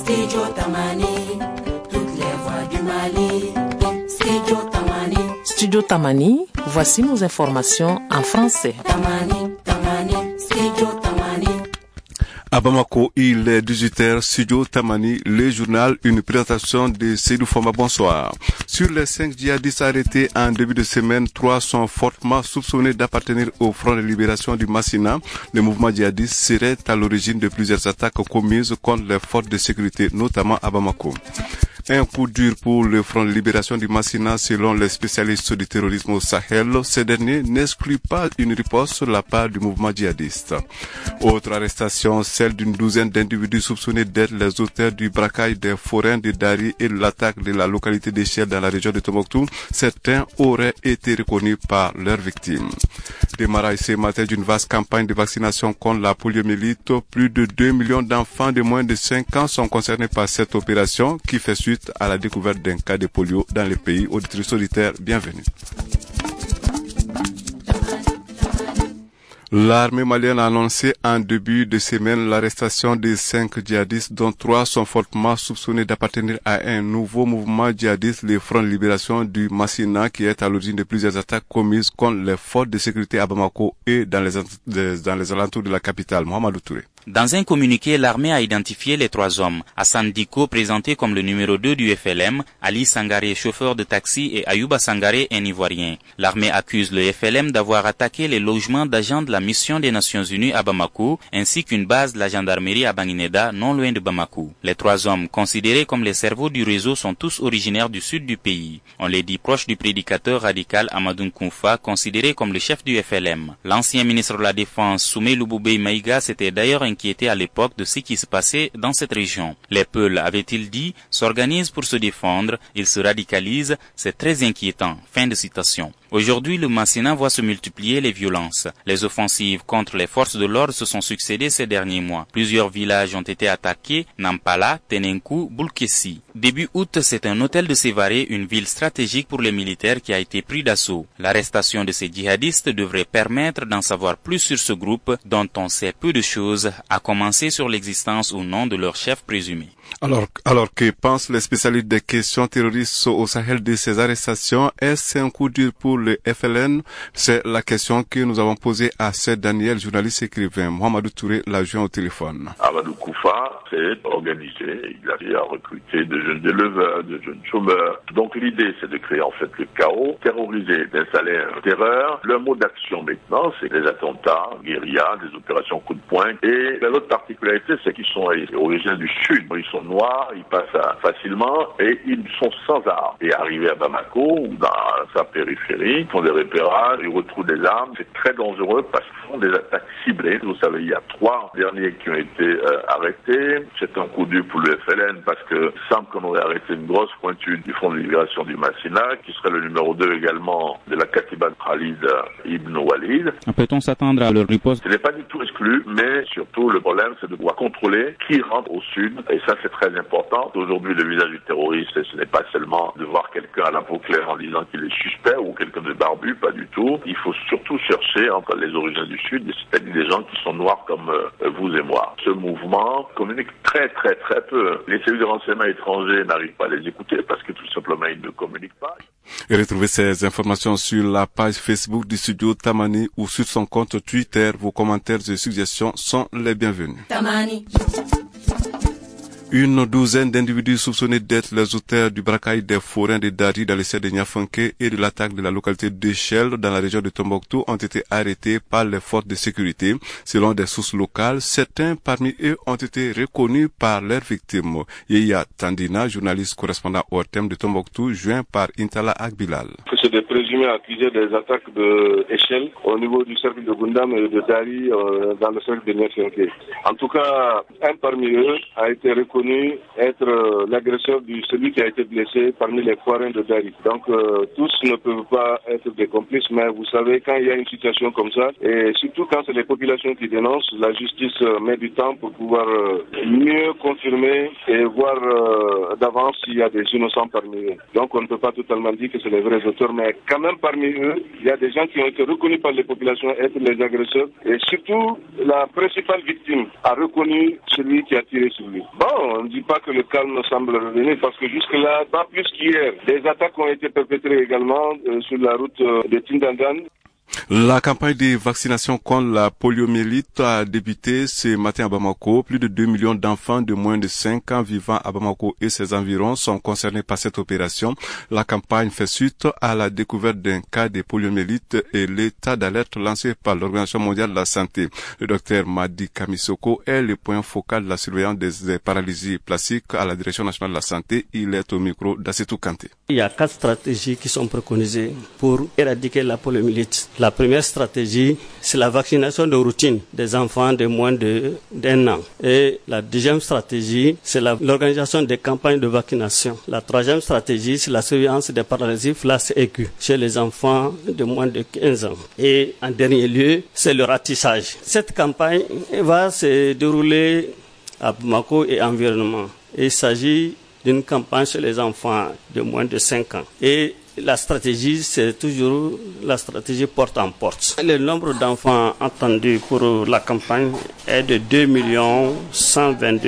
Studio Tamani, toutes les voix du Mali. Studio Tamani. Studio Tamani, voici nos informations en français. Tamani, Tamani, Studio Tamani. À Bamako, il est 18h, Studio Tamani, le journal, une présentation de Seydou Foma. Bonsoir. Sur les 5 djihadistes arrêtés en début de semaine, 3 sont fortement soupçonnés d'appartenir au Front de libération du Massina. Le mouvement djihadiste serait à l'origine de plusieurs attaques commises contre les forces de sécurité, notamment à Bamako. Un coup dur pour le Front de libération du Massina selon les spécialistes du terrorisme au Sahel. Ces derniers n'excluent pas une riposte de la part du mouvement djihadiste. Autre arrestation, celle d'une douzaine d'individus soupçonnés d'être les auteurs du braquage des forains de Dari et de l'attaque de la localité d'Echel dans la région de Tombouctou. Certains auraient été reconnus par leurs victimes. Démarrage ce matin d'une vaste campagne de vaccination contre la poliomyélite. Plus de 2 millions d'enfants de moins de 5 ans sont concernés par cette opération qui fait suite à la découverte d'un cas de polio dans le pays. Auditrice solitaire, bienvenue. L'armée malienne a annoncé en début de semaine l'arrestation de 5 djihadistes dont 3 sont fortement soupçonnés d'appartenir à un nouveau mouvement djihadiste, le Front de libération du Massina, qui est à l'origine de plusieurs attaques commises contre les forces de sécurité à Bamako et dans les alentours de la capitale. Mohamedou Touré. Dans un communiqué, l'armée a identifié les 3 hommes. Hassan Diko, présenté comme le numéro 2 du FLM, Ali Sangaré, chauffeur de taxi, et Ayouba Sangaré, un Ivoirien. L'armée accuse le FLM d'avoir attaqué les logements d'agents de la mission des Nations Unies à Bamako, ainsi qu'une base de la gendarmerie à Banguineda, non loin de Bamako. Les 3 hommes, considérés comme les cerveaux du réseau, sont tous originaires du sud du pays. On les dit proches du prédicateur radical Amadou Kounfa, considéré comme le chef du FLM. L'ancien ministre de la Défense, Soumé Louboubé Maïga, s'était d'ailleurs inquiété à l'époque de ce qui se passait dans cette région. Les Peuls, avait-il dit, s'organisent pour se défendre, ils se radicalisent, c'est très inquiétant. Fin de citation. Aujourd'hui, le Massina voit se multiplier les violences. Les offensives contre les forces de l'ordre se sont succédées ces derniers mois. Plusieurs villages ont été attaqués, Nampala, Tenenkou, Boulkessi. Début août, c'est un hôtel de Sévaré, une ville stratégique pour les militaires, qui a été pris d'assaut. L'arrestation de ces djihadistes devrait permettre d'en savoir plus sur ce groupe, dont on sait peu de choses, à commencer sur l'existence ou non de leur chef présumé. Alors que pensent les spécialistes des questions terroristes au Sahel de ces arrestations? Est-ce un coup dur pour le FLN? C'est la question que nous avons posée à Seth Daniel, journaliste écrivain. Mohamedou Touré l'a joint au téléphone. Amadou Koufa s'est organisé, il a recruté de jeunes éleveurs, de jeunes chômeurs. Donc l'idée, c'est de créer en fait le chaos, terroriser, d'installer un terreur. Le mode d'action maintenant, c'est des attentats, guérilla, des opérations coup de poing. Et l'autre particularité, c'est qu'ils sont originaires du sud. Ils sont noirs, ils passent facilement et ils sont sans armes. Et arrivés à Bamako ou dans sa périphérie, ils font des repérages, ils retrouvent des armes. C'est très dangereux parce qu'ils font des attaques ciblées. Vous savez, il y a 3 derniers qui ont été arrêtés. C'est un coup dur pour le FLN parce que il semble qu'on aurait arrêté une grosse pointure du Front de libération du Massina, qui serait le numéro 2 également de la Katiba Khalid Ibn Walid. Peut-on s'attendre à leur riposte? Ce n'est pas du tout exclu, mais surtout le problème, c'est de pouvoir contrôler qui rentre au sud. Et ça, c'est très important. Aujourd'hui, le visage du terroriste, ce n'est pas seulement de voir quelqu'un à la peau claire en disant qu'il est suspect ou quelqu'un de barbu, pas du tout. Il faut surtout chercher entre les origines du Sud, c'est-à-dire des gens qui sont noirs comme vous et moi. Ce mouvement communique très peu. Les cellules de renseignement étrangers n'arrivent pas à les écouter parce que tout simplement, ils ne communiquent pas. Et retrouvez ces informations sur la page Facebook du studio Tamani ou sur son compte Twitter. Vos commentaires et suggestions sont les bienvenus. Tamani. Une douzaine d'individus soupçonnés d'être les auteurs du braquage des forains de Dari dans le ciel de Niafanké et de l'attaque de la localité d'Echel dans la région de Tombouctou ont été arrêtés par les forces de sécurité. Selon des sources locales, certains parmi eux ont été reconnus par leurs victimes. Yeya Tandina, journaliste correspondant au thème de Tombouctou, joint par Intala Akbilal. C'est des présumés accusés des attaques de Echel au niveau du cercle de Gundam et de Dari dans le cercle de Niafanké. En tout cas, un parmi eux a été reconnu être l'agresseur de celui qui a été blessé parmi les forains de Dari. Donc tous ne peuvent pas être des complices, mais vous savez, quand il y a une situation comme ça, et surtout quand c'est les populations qui dénoncent, la justice met du temps pour pouvoir mieux confirmer et voir d'avance s'il y a des innocents parmi eux. Donc on ne peut pas totalement dire que c'est les vrais auteurs, mais quand même parmi eux, il y a des gens qui ont été reconnus par les populations être les agresseurs, et surtout la principale victime a reconnu celui qui a tiré sur lui. Bon, on ne dit pas que le calme semble revenir parce que jusque-là, pas plus qu'hier, des attaques ont été perpétrées également sur la route de Tindandan. La campagne de vaccination contre la poliomyélite a débuté ce matin à Bamako. Plus de 2 millions d'enfants de moins de 5 ans vivant à Bamako et ses environs sont concernés par cette opération. La campagne fait suite à la découverte d'un cas de poliomyélite et l'état d'alerte lancé par l'Organisation mondiale de la santé. Le docteur Madi Kamisoko est le point focal de la surveillance des paralysies plastiques à la Direction nationale de la santé. Il est au micro d'Assetou Kanté. Il y a 4 stratégies qui sont préconisées pour éradiquer la poliomyélite. La première stratégie, c'est la vaccination de routine des enfants de moins d'un an. Et la deuxième stratégie, c'est l'organisation des campagnes de vaccination. La troisième stratégie, c'est la surveillance des paralysies flasques aiguës chez les enfants de moins de 15 ans. Et en dernier lieu, c'est le ratissage. Cette campagne va se dérouler à Bamako et environnement. Il s'agit d'une campagne chez les enfants de moins de 5 ans. Et la stratégie, c'est toujours la stratégie porte en porte. Le nombre d'enfants attendus pour la campagne est de 2 122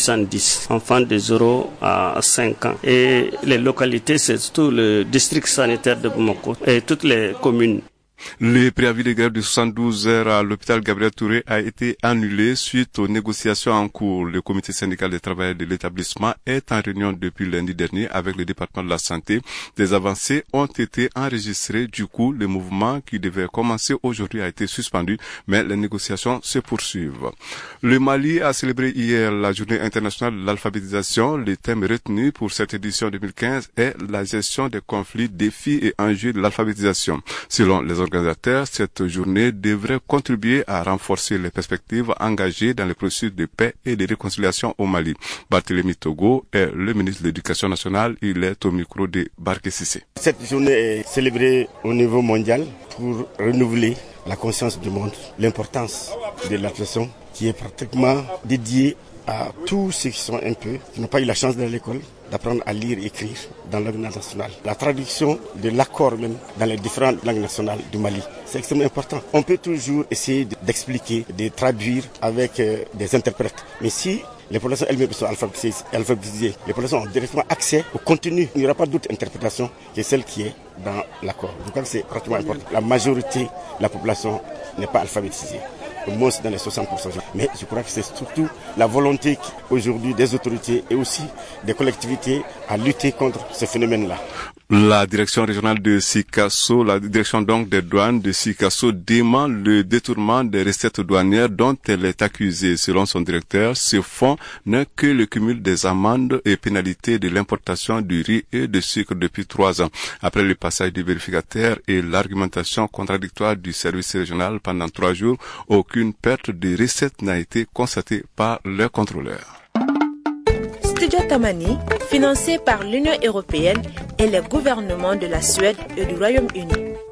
810 enfants de 0 à 5 ans. Et les localités, c'est surtout le district sanitaire de Bamako et toutes les communes. Le préavis de grève de 72 heures à l'hôpital Gabriel Touré a été annulé suite aux négociations en cours. Le comité syndical des travailleurs de l'établissement est en réunion depuis lundi dernier avec le département de la santé. Des avancées ont été enregistrées. Du coup, le mouvement qui devait commencer aujourd'hui a été suspendu, mais les négociations se poursuivent. Le Mali a célébré hier la journée internationale de l'alphabétisation. Le thème retenu pour cette édition 2015 est la gestion des conflits, défis et enjeux de l'alphabétisation. Selon les organisateurs, cette journée devrait contribuer à renforcer les perspectives engagées dans le processus de paix et de réconciliation au Mali. Barthélémy Togo est le ministre de l'Éducation nationale. Il est au micro de Barké Sissé. Cette journée est célébrée au niveau mondial pour renouveler la conscience du monde, l'importance de l'alphabétisation qui est pratiquement dédiée à tous ceux qui sont un peu, qui n'ont pas eu la chance d'aller à l'école, d'apprendre à lire et écrire dans la langue nationale. La traduction de l'accord même dans les différentes langues nationales du Mali, c'est extrêmement important. On peut toujours essayer d'expliquer, de traduire avec des interprètes. Mais si les populations elles-mêmes sont alphabétisées, les populations ont directement accès au contenu, il n'y aura pas d'autre interprétation que celle qui est dans l'accord. Je crois que c'est pratiquement important. La majorité de la population n'est pas alphabétisée. Au moins dans les 60%. Mais je crois que c'est surtout la volonté aujourd'hui des autorités et aussi des collectivités à lutter contre ce phénomène-là. La direction régionale de Sikasso, la direction donc des douanes de Sikasso dément le détournement des recettes douanières dont elle est accusée. Selon son directeur, ce fonds n'est que le cumul des amendes et pénalités de l'importation du riz et de sucre depuis 3 ans. Après le passage du vérificateur et l'argumentation contradictoire du service régional pendant 3 jours, aucune perte de recettes n'a été constatée par le contrôleur. Studio Tamani, financé par l'Union européenne et les gouvernements de la Suède et du Royaume-Uni.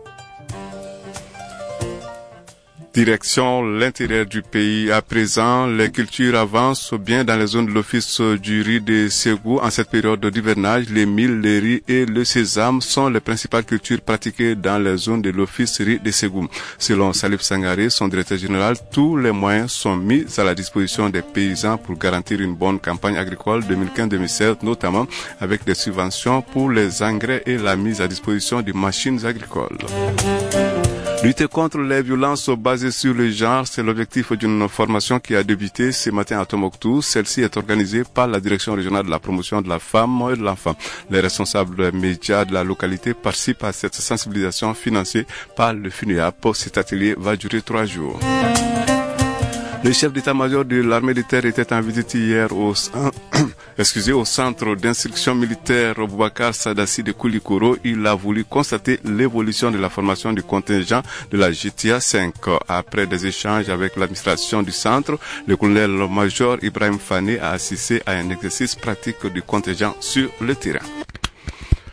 Direction l'intérieur du pays. À présent, les cultures avancent bien dans les zones de l'office du riz de Ségou. En cette période d'hivernage, les milles, les riz et le sésame sont les principales cultures pratiquées dans les zones de l'office riz de Ségou. Selon Salif Sangaré, son directeur général, tous les moyens sont mis à la disposition des paysans pour garantir une bonne campagne agricole 2015-2016, notamment avec des subventions pour les engrais et la mise à disposition de machines agricoles. Lutter contre les violences basées sur le genre, c'est l'objectif d'une formation qui a débuté ce matin à Tombouctou. Celle-ci est organisée par la Direction régionale de la promotion de la femme et de l'enfant. Les responsables médias de la localité participent à cette sensibilisation financée par le FUNUAP. Cet atelier va durer 3 jours. Le chef d'état-major de l'armée de terre était en visite hier au centre d'instruction militaire Boubacar Sadassi de Koulikoro. Il a voulu constater l'évolution de la formation du contingent de la GTA 5. Après des échanges avec l'administration du centre, le colonel-major Ibrahim Fane a assisté à un exercice pratique du contingent sur le terrain.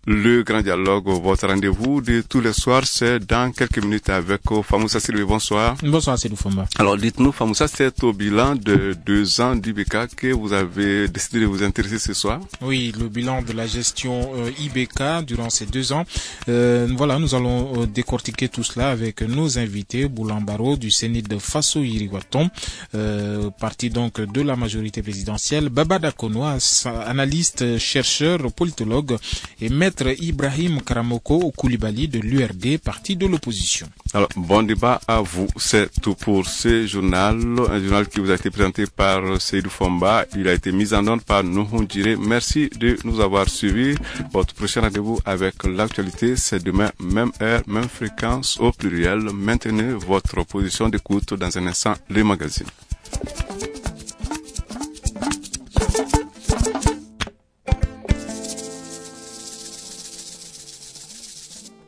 Le grand dialogue, votre rendez-vous de tous les soirs, c'est dans quelques minutes avec Famoussa Sylvie. Bonsoir. Bonsoir, Sédou Fomba. Alors, dites-nous, Famoussa, c'est au bilan de 2 ans d'IBK que vous avez décidé de vous intéresser ce soir. Oui, le bilan de la gestion IBK durant ces 2 ans. Voilà, nous allons décortiquer tout cela avec nos invités, Boulambaro du Sénit de Faso Iriwaton, parti donc de la majorité présidentielle, Baba Dakonoa, analyste, chercheur, politologue, et maître Ibrahim Karamoko Koulibaly de l'URD, parti de l'opposition. Alors, bon débat à vous. C'est tout pour ce journal, un journal qui vous a été présenté par Seydou Fomba. Il a été mis en ordre par Nuhun Djire. Merci de nous avoir suivis. Votre prochain rendez-vous avec l'actualité, c'est demain, même heure, même fréquence, au pluriel. Maintenez votre position d'écoute dans un instant, les magazines.